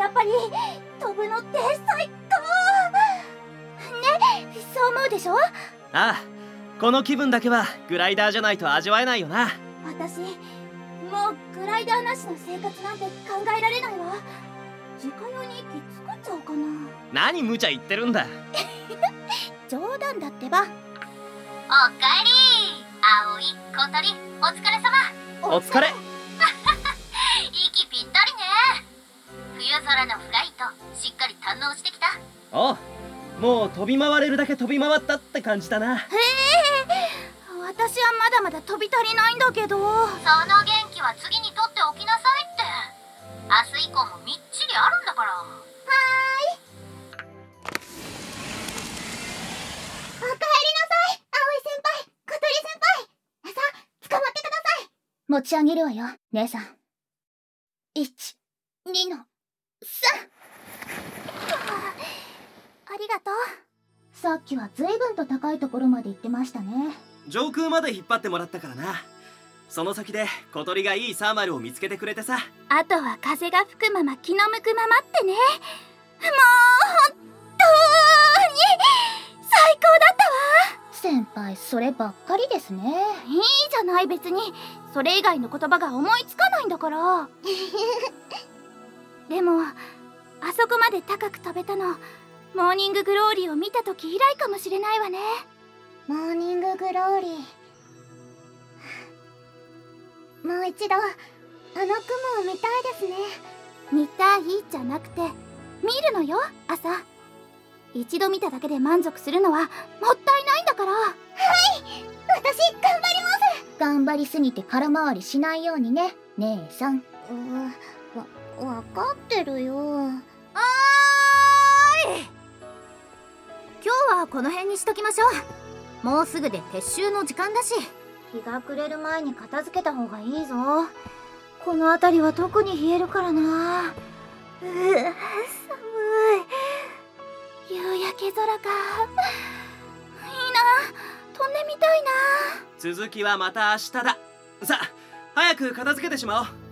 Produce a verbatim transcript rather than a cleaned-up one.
っぱり飛ぶのって最高ね、そう思うでしょ？ああ、この気分だけはグライダーじゃないと味わえないよな。 私もうグライダーなしの生活なんて考えられないわ。自家用に機作っちゃおうかな。 何無茶言ってるんだ。 冗談だってば。 おかえり、葵、小鳥、お疲れ様。 お疲れ。 息ぴったりね。冬空のフライトしっかり堪能してきた？ おう、もう飛び回れるだけ飛び回ったって感じだな。 へえ、私はまだまだ飛び足りないんだけど。その元気は次に取っておきなさいって。明日以降もみっちりあるんだから。はーい。おかえりなさい、葵先輩、小鳥先輩。さあ、捕まってください。持ち上げるわよ、姉さん。いち、にの、さん。ありがとう。さっきは随分と高いところまで行ってましたね。 上空まで引っ張ってもらったからな。その先で小鳥がいいサーマルを見つけてくれてさ。 あとは風が吹くまま気の向くままってね。もう本当に最高だったわ。先輩、そればっかりですね。いいじゃない、別にそれ以外の言葉が思いつかないんだからでもあそこまで高く飛べたのモーニンググローリーを見た時以来かもしれないわね。モーニンググローリー、もう一度あの雲を見たいですね。見たいじゃなくて見るのよ、朝。一度見ただけで満足するのはもったいないんだから。はい、私頑張ります。頑張りすぎて空回りしないようにね、姉さん。うわ、わかってるよ。おーい、今日はこの辺にしときましょう。もうすぐで撤収の時間だし。日が暮れる前に片付けた方がいいぞ。この辺りは特に冷えるからな。うう、寒い。夕焼け空か。いいな、飛んでみたいな。 続きはまた明日だ。さあ、早く片付けてしまおう。